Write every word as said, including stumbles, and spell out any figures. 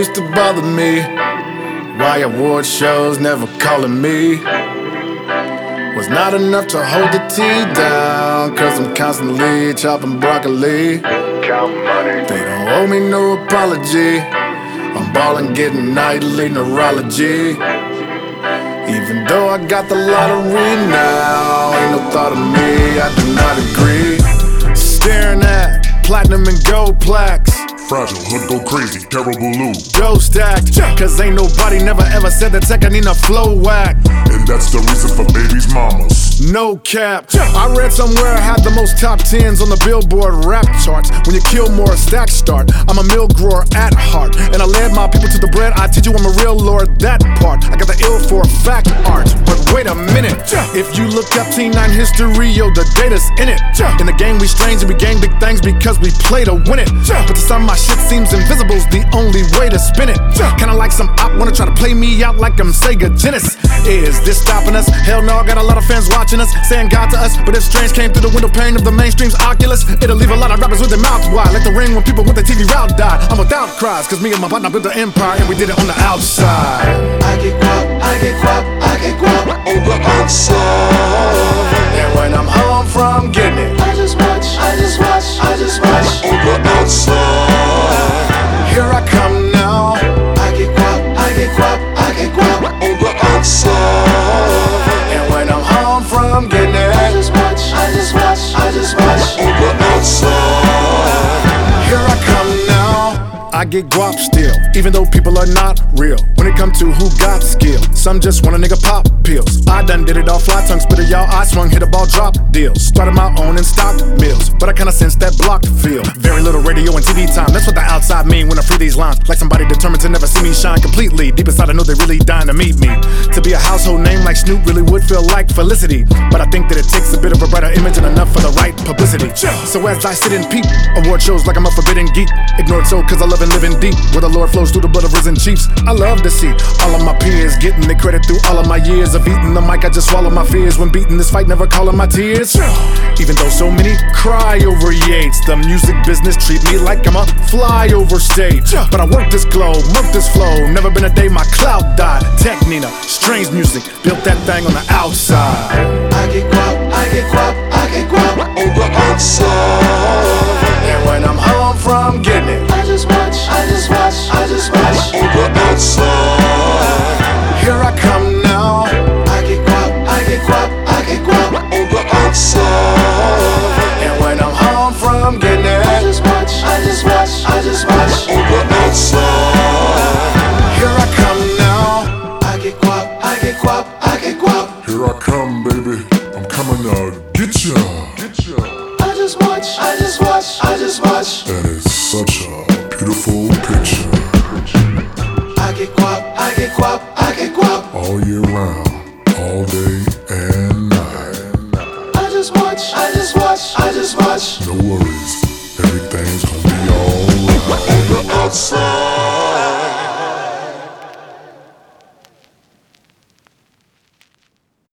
used to bother me. Why award shows never calling me was not enough to hold the tea down, cause I'm constantly chopping broccoli. Count money. They don't owe me no apology. I'm ballin', getting nightly neurology. Even though I got the lottery now, ain't no thought of me, I do not agree. Staring at platinum and gold plaques. Fragile, hood go crazy, terrible Lou. Go stacked, cause ain't nobody never ever said that tech I need a flow whack. And that's the reason for babies' mamas. No cap. I read somewhere I had the most top tens on the Billboard rap charts. When you kill more, stacks start. I'm a mill grower at heart, and I led my people to the bread. I teach you I'm a real lord, that part. I got the ill for a fact art. But wait a minute, if you look up T nine history, yo, the data's in it. In the game we strange and we gang big things because we play to win it. But to some my shit seems invisible's the only way to spin it. Kinda like some op wanna try to play me out like I'm Sega Genesis. Is this stopping us? Hell no, I got a lot of fans watching us, saying God to us. But if strange came through the window pane of the mainstream's Oculus, it'll leave a lot of rappers with their mouths wide, like the ring when people with their T V route died. I'm without cries, cause me and my partner built the empire and we did it on the outside. I get guap, I get guap, I get guap on the outside. And when I'm home from getting it, I just watch, I just watch, I just watch on the outside. Here I come now. I get guap, I get guap, I get guap on the outside. And when I'm home from getting it, I just watch, I just watch, I just watch on the outside. Here I come now. I get guap still, even though people are not real. When it comes to who got skill, some just want a nigga pop pills. I done did it all, fly tongue spitter, y'all. I swung, hit a ball, drop deals. Started my own and stocked mills, but I kinda sense that blocked feel. Very little radio and T V time, that's what the outside mean when I free these lines. Like somebody determined to never see me shine completely. Deep inside I know they really dying to meet me. To be a household name like Snoop really would feel like felicity, but I think that it takes a bit of a brighter image and enough for the right publicity. So as I sit and peep, award shows like I'm a forbidden geek. Ignored so cause I love and living deep, where the Lord flows through the blood of risen chiefs. I love to see all of my peers getting the credit through all of my years of eating the mic. I just swallow my fears when beating this fight, never calling my tears. Even though so many cry over Yates, the music business treat me like I'm a fly over stage. But I work this globe, work this flow, never been a day my cloud died. Tech Nina, strange music, built that thing on the outside. I get guap, I get guap, I get guap on the outside. And when I'm home from getting it, I just watch, I just watch, I just watch on the outside. here I come now. I get guap, I get guap, I get guap on the outside. And when I'm home from getting I it, just watch, I just watch, I just watch on the outside. here I come now. I get guap, I get guap, I get guap. Here I come, baby. I'm coming to get ya. Get ya. I just watch, I just watch, I just watch. That is such a beautiful picture. I get guap, I get guap, I get guap. All year round, all day and night. I just watch, I just watch, I just watch. No worries, everything's gonna be alright. On the outside.